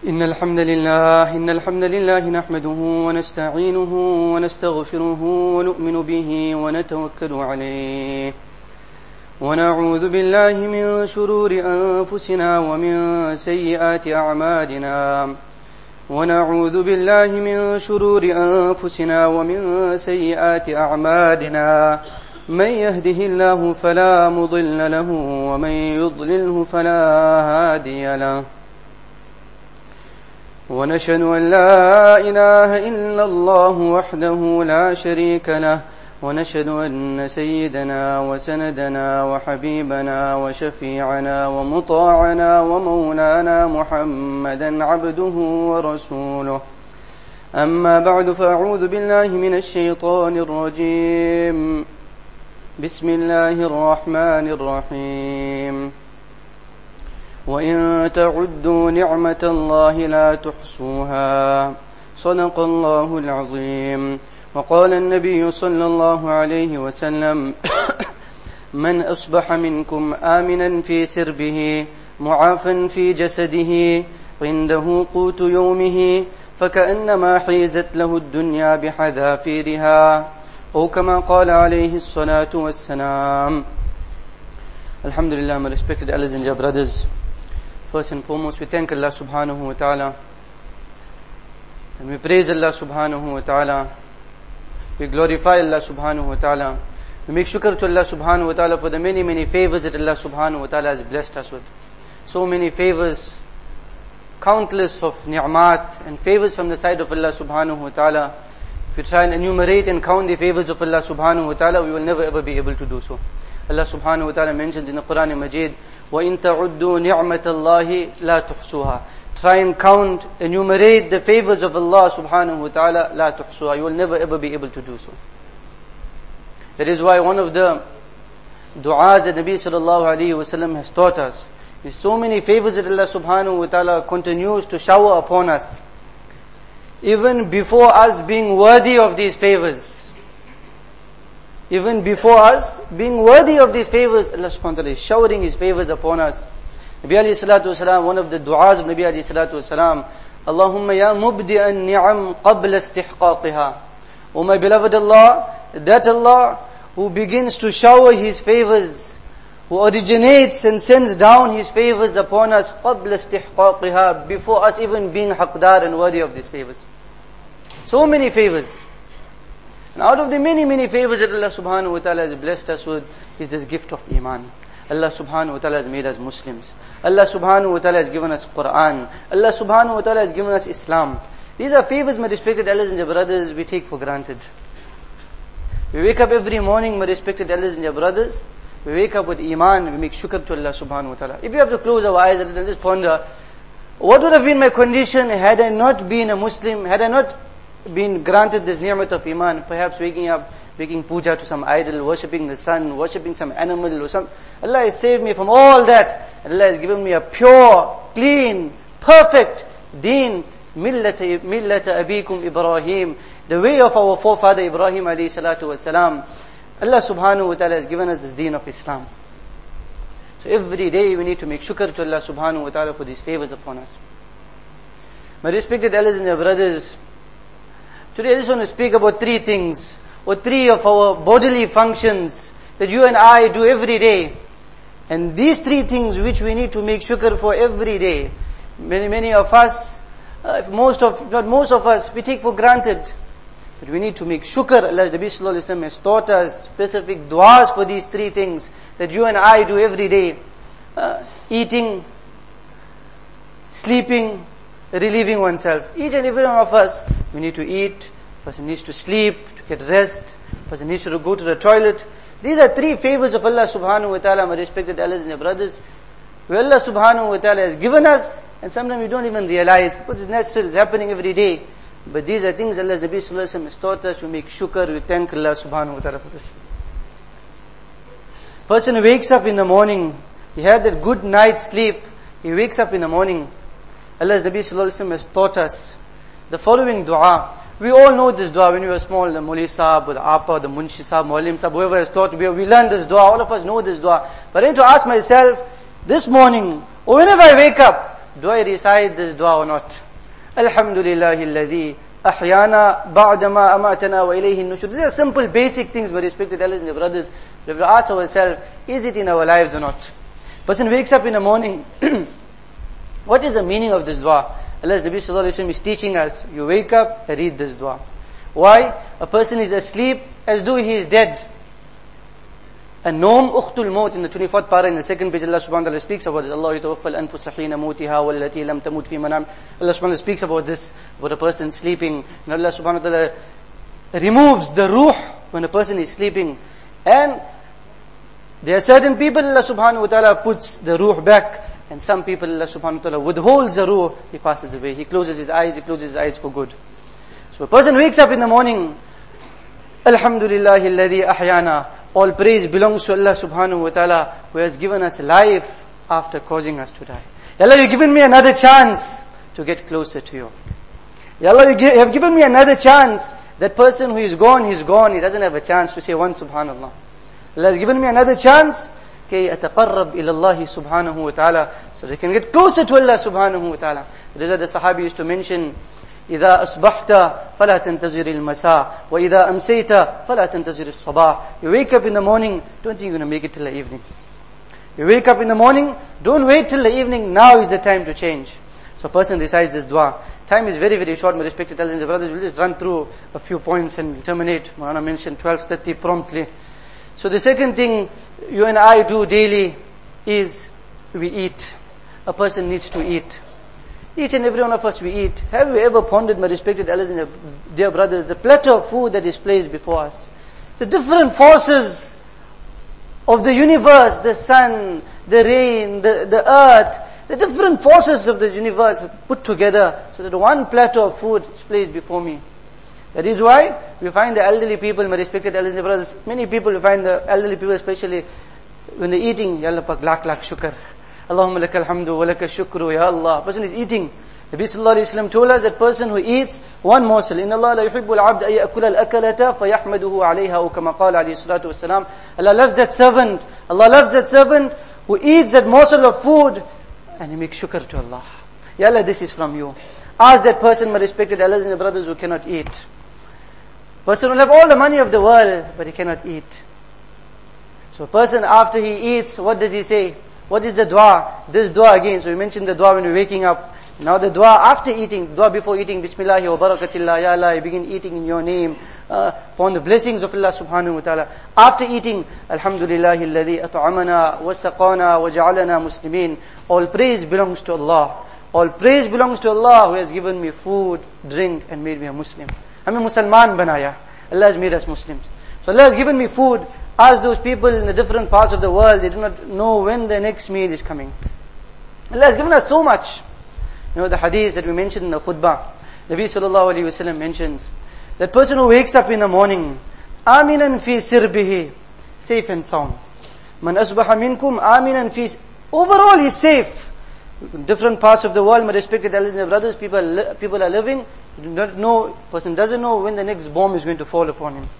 إن الحمد لله نحمده ونستعينه ونستغفره ونؤمن به ونتوكل عليه ونعوذ بالله من شرور أنفسنا ومن سيئات أعمالنا من يهده الله فلا مضل له ومن يضلله فلا هادي له ونشهد أن لا إله إلا الله وحده لا شريك له ونشهد أن سيدنا وسندنا وحبيبنا وشفيعنا ومطاعنا ومولانا محمدا عبده ورسوله أما بعد فأعوذ بالله من الشيطان الرجيم بسم الله الرحمن الرحيم وإن تعدوا نعمة الله لا تحصوها صدق الله العظيم وقال النبي صلى الله عليه وسلم من أصبح منكم آمنا في سربه معافا في جسده عنده قوت يومه فكأنما حيزت له الدنيا بحذافيرها أو كما قال عليه الصلاة والسلام. Alhamdulillah, my respected elders and dear brothers, first and foremost we thank Allah subhanahu wa ta'ala and we praise Allah subhanahu wa ta'ala. We glorify Allah subhanahu wa ta'ala. We make shukr to Allah subhanahu wa ta'ala for the many favors that Allah subhanahu wa ta'ala has blessed us with. So many favors, countless of ni'mat and favors from the side of Allah subhanahu wa ta'ala. If we try and enumerate and count the favors of Allah subhanahu wa ta'ala, we will never ever be able to do so. Allah subhanahu wa ta'ala mentions in the Quran Majid, وَإِن تَعُدُّوا نِعْمَةَ اللَّهِ لَا تُحْصُوهَا. Try and count, enumerate the favors of Allah subhanahu wa ta'ala, لَا تُحْصُوهَا. You will never ever be able to do so. That is why one of the du'as that Nabi sallallahu alayhi wa sallam has taught us, is so many favors that Allah subhanahu wa ta'ala continues to shower upon us, even before us being worthy of these favors. Even before us being worthy of these favors, Allah subhanahu wa ta'ala is showering His favors upon us. Nabi alayhi salatu wasalam, one of the du'as of Nabi alayhi salatu wasalam, Allahumma ya mubdi'an ni'am qabla istihqaqiha. O my beloved Allah, that Allah who begins to shower His favors, who originates and sends down His favors upon us qabla istihqaqiha, before us even being haqdar and worthy of these favors. So many favors. And out of the many favors that Allah subhanahu wa ta'ala has blessed us with is this gift of Iman. Allah subhanahu wa ta'ala has made us Muslims. Allah subhanahu wa ta'ala has given us Quran. Allah subhanahu wa ta'ala has given us Islam. These are favors, my respected elders and dear brothers, we take for granted. We wake up every morning, my respected elders and dear brothers, we wake up with Iman, we make shukr to Allah subhanahu wa ta'ala. If you have to close our eyes and just ponder, what would have been my condition had I not been a Muslim, had I not been granted this ni'mat of Iman, perhaps waking up, making puja to some idol, worshipping the sun, worshipping some animal or some. Allah has saved me from all that. And Allah has given me a pure, clean, perfect deen, millata abikum Ibrahim, the way of our forefather Ibrahim alayhi salatu wasalam. Allah subhanahu wa ta'ala has given us this deen of Islam. So every day we need to make shukr to Allah subhanahu wa ta'ala for these favors upon us. My respected elders and their brothers, today I just want to speak about three things, or three of our bodily functions that you and I do every day. And these three things which we need to make shukr for every day. Many of us, not most of us, we take for granted. But we need to make shukr. Allah Nabi sallallahu alayhi wa sallam has taught us specific du'as for these three things that you and I do every day. Eating, sleeping, relieving oneself. Each and every one of us, we need to eat, person needs to sleep, to get rest, person needs to go to the toilet. These are three favors of Allah subhanahu wa ta'ala, my respected elders and their brothers, where Allah subhanahu wa ta'ala has given us, and sometimes we don't even realize, because it's natural, it's happening every day. But these are things Allah Nabi sallallahu alayhi wa sallam has taught us to make shukr, we thank Allah subhanahu wa ta'ala for this. Person who wakes up in the morning, he had that good night's sleep, he wakes up in the morning, Allah's Nabi sallallahu alayhi wa sallam has taught us the following dua. We all know this dua when we were small, the Muli Sahab, the Apa, the Munshi Sahab, Muallim Sahab, whoever has taught, we learned this dua, all of us know this dua. But then to ask myself, this morning, or whenever I wake up, do I recite this dua or not? Alhamdulillahi alladhi ahyana ba'dama amatana wa ilayhi nushur. These are simple basic things, my respected elders and brothers. We have to ask ourselves, is it in our lives or not? Person wakes up in the morning. What is the meaning of this dua? Allah's Nabi Sallallahu Alaihi Wasallam is teaching us, you wake up, read this dua. Why? A person is asleep as though he is dead. And Noam Ukhtul Maut in the 24th para in the second page, Allah subhanahu wa ta'ala speaks about this. Allah yatawaffal anfusa hina mawtiha wallati lam tamut fi manam. Allah subhanahu wa ta'ala speaks about this, about a person sleeping. And Allah subhanahu wa ta'ala removes the ruh when a person is sleeping. And there are certain people Allah subhanahu wa ta'ala puts the ruh back. And some people Allah subhanahu wa ta'ala withholds the ruh, he passes away. He closes his eyes for good. So a person wakes up in the morning, Alhamdulillahi alladhi ahyana. All praise belongs to Allah subhanahu wa ta'ala, who has given us life after causing us to die. Ya Allah, you've given me another chance to get closer to you. Ya Allah, you have given me another chance. That person who is gone, he's gone. He doesn't have a chance to say one subhanallah. Allah has given me another chance. كي أتقرب إلى الله سبحانه وتعالى, so they can get closer to Allah subhanahu wa ta'ala. This is the Sahabi used to mention, إذا أصبحت فلا تنتظر المساء وإذا أمسيت فلا تنتظر الصباح. You wake up in the morning, don't think you're going to make it till the evening. You wake up in the morning, don't wait till the evening, now is the time to change. So a person recites this dua. Time is very, very short, my respected elders and brothers. We'll just run through a few points and we'll terminate. Maulana mentioned 12:30 promptly. So the second thing you and I do daily is we eat. A person needs to eat. Each and every one of us we eat. Have you ever pondered, my respected elders and dear brothers, the platter of food that is placed before us? The different forces of the universe, the sun, the rain, the earth, the different forces of the universe put together so that one platter of food is placed before me. That is why we find the elderly people, my respected elders and brothers, many people, we find the elderly people especially, when they're eating, Ya Allah Pak, lakh shukr. Allahumma lakal hamdu wa lakal shukru, Ya Allah. Person is eating. Nabi Sallallahu Alaihi Wasallam told us that person who eats one morsel, Inna Allah la yuhibbu al-abd ay ya'kula al-akalata fayahmaduhu alayha, or kama qala alayhi salatu wasalam. Allah loves that servant. Allah loves that servant who eats that morsel of food and he makes shukr to Allah. Ya Allah, this is from you. Ask that person, my respected elders and brothers, who cannot eat. Person will have all the money of the world, but he cannot eat. So a person, after he eats, what does he say? What is the dua? This dua again. So we mentioned the dua when we're waking up. Now the dua after eating, dua before eating, Bismillahi wa barakatillah, Ya Allah, you begin eating in your name, upon the blessings of Allah subhanahu wa ta'ala. After eating, Alhamdulillahi alladhi at'amana wa saqana wa ja'alana muslimin. All praise belongs to Allah. All praise belongs to Allah who has given me food, drink and made me a Muslim. Hame Musalman banaya. Allah has made us Muslims. So Allah has given me food. Ask those people in the different parts of the world, they do not know when the next meal is coming. Allah has given us so much. You know the hadith that we mentioned in the khutbah. Nabi Sallallahu Alaihi Wasallam mentions, that person who wakes up in the morning, Aminan fi sirbihi, safe and sound. Man asbaha minkum aminan fi, overall he's safe. In different parts of the world, my respected elders and brothers, people are living, do not know, person doesn't know when the next bomb is going to fall upon him.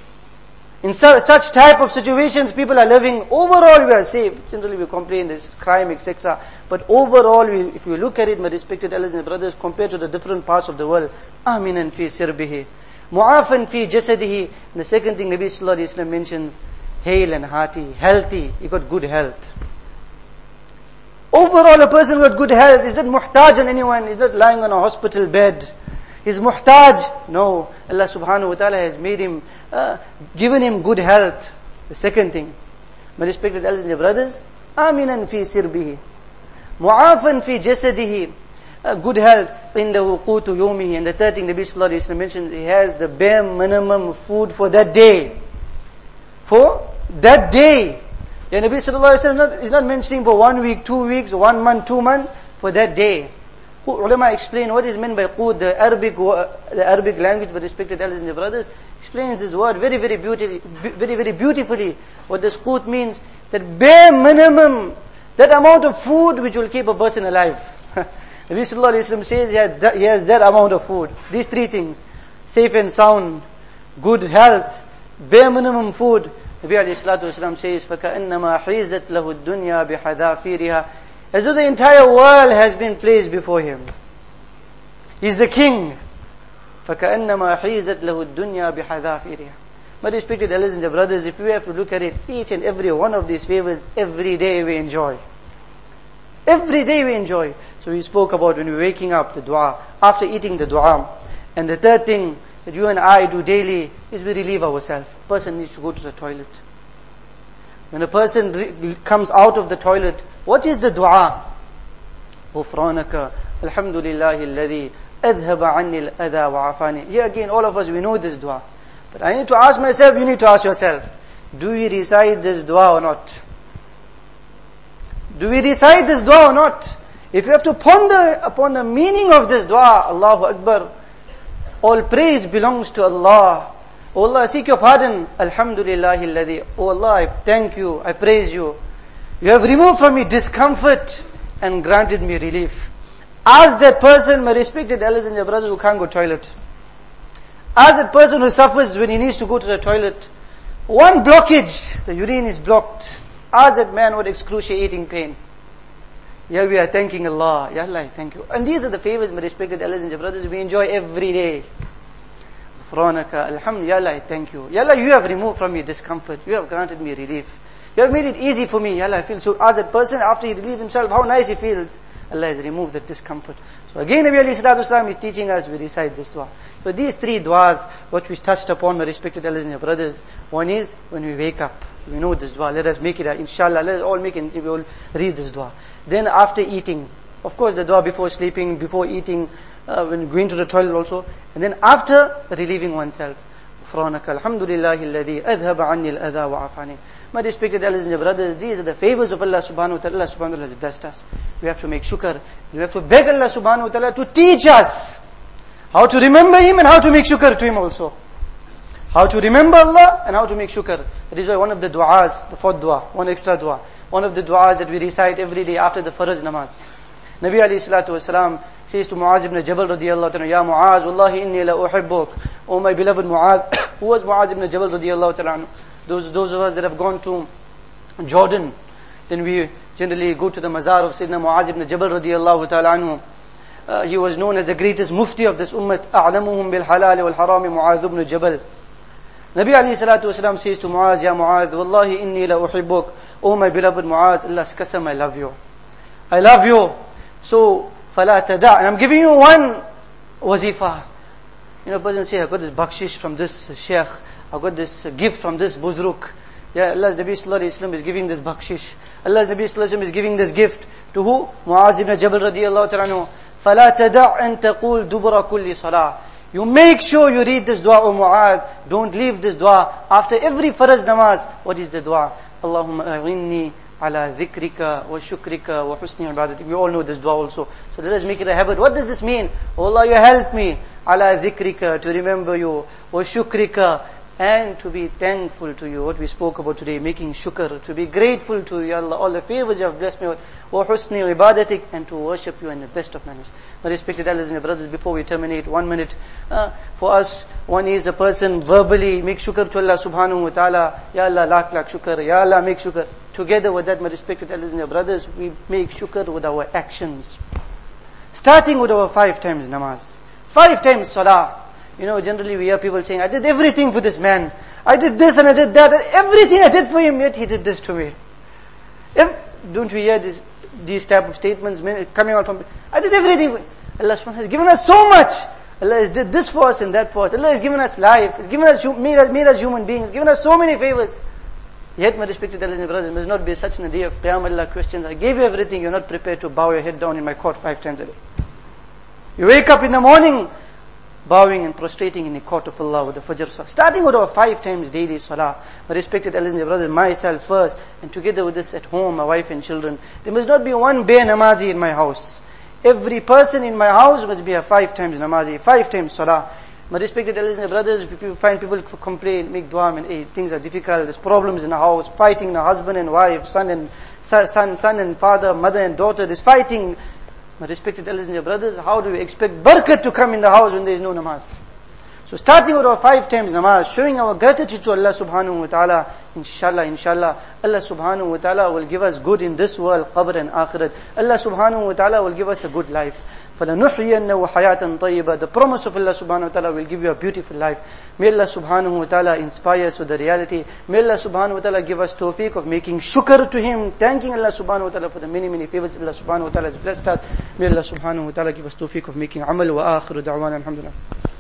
In such type of situations, people are living. Overall, we are safe. Generally, we complain there's crime, etc. But overall, if you look at it, my respected elders and brothers, compared to the different parts of the world, Aminan fi sirbihi, Mu'afan fi jasadihi. And the second thing Nabi Sallallahu Alaihi Wasallam mentioned, hale and hearty, healthy. He got good health. Overall, a person got good health. Is not muhtaj on anyone. He's not lying on a hospital bed. He's muhtaj. No. Allah subhanahu wa ta'ala has made him, given him good health. The second thing, my respected elders and brothers, Aminan fi sirbihi, Mu'afan fi jasadihi, good health, indahu qutu yawmihi. And the third thing Nabi Sallallahu Alaihi Wasallam mentions, he has the bare minimum food for that day. For that day. Yeah, Nabi Sallallahu Alaihi Wasallam is not mentioning for 1 week, 2 weeks, 1 month, 2 months, for that day. Ulama explain what is meant by qut, the Arabic language, but respected elders and brothers, explains this word very, very beautifully. What this qut means, that bare minimum, that amount of food which will keep a person alive. Nabi Sallallahu Alaihi Wasallam says he has that amount of food. These three things, safe and sound, good health, bare minimum food. Nabi Alayhi Salatu Wasallam says, فَكَأَنَّمَا حِيزَتْ لَهُ الدُّنْيَا بِحَذَافِيرِهَا. as though the entire world has been placed before him. He's the king. فَكَأَنَّمَا حِيزَتْ لَهُ الدُّنْيَا بِحَذَافِيرِهَا. My respected elders and brothers, if we have to look at it, each and every one of these favors, every day we enjoy. Every day we enjoy. So we spoke about when we're waking up, the dua, after eating the dua. And the third thing that you and I do daily is we relieve ourselves. A person needs to go to the toilet. When a person comes out of the toilet, what is the dua? غُفْرَانَكَ الْحَمْدُ لِلَّهِ الَّذِي أَذْهَبَ عَنِّي الْأَذَى وَعَفَانِي. Here again, all of us, we know this dua. But I need to ask myself, you need to ask yourself, do we recite this dua or not? Do we recite this dua or not? If you have to ponder upon the meaning of this dua, Allahu Akbar, all praise belongs to Allah. Oh Allah, I seek your pardon. Alhamdulillahi alladhi. Oh Allah, I thank you, I praise you. You have removed from me discomfort and granted me relief. Ask that person, my respected elders and your brothers who can't go to the toilet. Ask that person who suffers when he needs to go to the toilet. One blockage, the urine is blocked. Ask that man what excruciating pain. Yeah, we are thanking Allah. Ya Allah, thank you. And these are the favors, my respected elders and your brothers, we enjoy every day. Ghufranaka, alhamdulillah, Ya Allah, thank you. Ya Allah, you have removed from me discomfort. You have granted me relief. You have made it easy for me. Ya Allah, I feel so. Ask that person after he relieves himself, how nice he feels. Allah has removed that discomfort. So again, Nabi alayhi salatu wasalam is teaching us, we recite this dua. So these three duas, what we touched upon, my respected elders and your brothers. One is, when we wake up, we know this dua. Let us make it, inshallah, let us all make it, we all read this dua. Then after eating, of course the dua before sleeping, before eating, when going to the toilet also. And then after relieving oneself. غُفْرَانَكَ الْحَمْدُ لِلَّهِ الَّذِي أَذْهَبَ عَنِّي الْأَذَى وَعَفَانِي. My respected elders and your brothers, these are the favors of Allah subhanahu wa ta'ala. Allah subhanahu wa ta'ala has blessed us. We have to make shukr. We have to beg Allah subhanahu wa ta'ala to teach us how to remember Him and how to make shukr to Him also. How to remember Allah and how to make shukr. That is why one of the du'as, the fourth dua, one extra dua, one of the du'as that we recite every day after the farz namaz. Nabi alayhi salatu wasalam says to Muaz ibn Jabal radiyallahu ta'ala, Ya Muaz, wallahi inni la uhibbuk. Oh my beloved Muaz. Who was Muaz ibn Jabal radiyallahu ta'ala? Those of us that have gone to Jordan, then we generally go to the mazar of Sayyidina Muaz ibn Jabal radiyallahu ta'ala anhu. He was known as the greatest mufti of this ummah. أعلمهم بالحلال والحرام معاذ ibn Jabal. Nabi alayhi salatu wasalam says to Muaz, Ya Muaz, wallahi inni la uhibbuk. Oh my beloved Muaz, Allah's qasam, I love you. I love you. So, فَلَا تَدَعْ. And I'm giving you one wazifa. You know, a person says, I got this bakshish from this sheikh. I got this gift from this buzruk. Yeah, Allah's Nabi sallallahu alayhi wa sallam is giving this bakshish. Allah's Nabi sallallahu alayhi wa sallam is giving this gift. To who? Muaz ibn Jabal radiyallahu ta'ala. فَلَا تَدَعْ أَن تَقُولْ دُبْرَ كُلِّ صَلَاةٍ. You make sure you read this dua, O Muaz. Don't leave this dua. After every farz namaz, what is the dua? Allahumma a'inni ala dhikrika wa shukrika wa husni ibadatik. We all know this dua also. So let us make it a habit. What does this mean? Oh Allah, you help me. Ala dhikrika, to remember you. Wa shukrika, and to be thankful to you. What we spoke about today, making shukr, to be grateful to you, Allah, all the favors you have blessed me with. Wa husni ibadatik, and to worship you in the best of manners. My respected elders and brothers, before we terminate, 1 minute, for us, one is a person verbally make shukr to Allah subhanahu wa ta'ala. Ya Allah, lakh shukr. Ya Allah, make shukr. Together with that, my respected elders and brothers, we make shukr with our actions. Starting with our 5 times namaz. 5 times salah. You know, generally we hear people saying, I did everything for this man. I did this and I did that. And everything I did for him, yet he did this to me. Don't we hear these type of statements coming out from, I did everything for him. Allah subhanahu has given us so much. Allah has did this for us and that for us. Allah has given us life. He's given us, made us human beings. Given us so many favors. Yet, my respected elders and brothers, must not be such a day of Qiyam Allah questions. I gave you everything. You're not prepared to bow your head down in my court 5 times a day. You wake up in the morning, bowing and prostrating in the court of Allah with the Fajr Salah. Starting with our 5 times daily Salah. My respected elders and brothers, myself first, and together with this at home, my wife and children. There must not be one bare namazi in my house. Every person in my house must be a 5 times namazi, 5 times Salah. My respected elders and brothers, people find people complain, make dua, and hey, things are difficult, there's problems in the house, fighting the husband and wife, son and father, mother and daughter, there's fighting. My respected elders and brothers, how do we expect barakat to come in the house when there is no namaz? So starting with our 5 times namaz, showing our gratitude to Allah subhanahu wa ta'ala, inshallah, Allah subhanahu wa ta'ala will give us good in this world, qabr and akhirat. Allah subhanahu wa ta'ala will give us a good life. فَلَنُحْيِيَنَّهُ حَيَاةً طَيِّبًا. The promise of Allah subhanahu wa ta'ala will give you a beautiful life. May Allah subhanahu wa ta'ala inspire us with the reality. May Allah subhanahu wa ta'ala give us tawfiq of making shukr to Him, thanking Allah subhanahu wa ta'ala for the many, many favors Allah subhanahu wa ta'ala has blessed us. May Allah subhanahu wa ta'ala give us tawfiq of making amal wa akhiru da'wana alhamdulillah.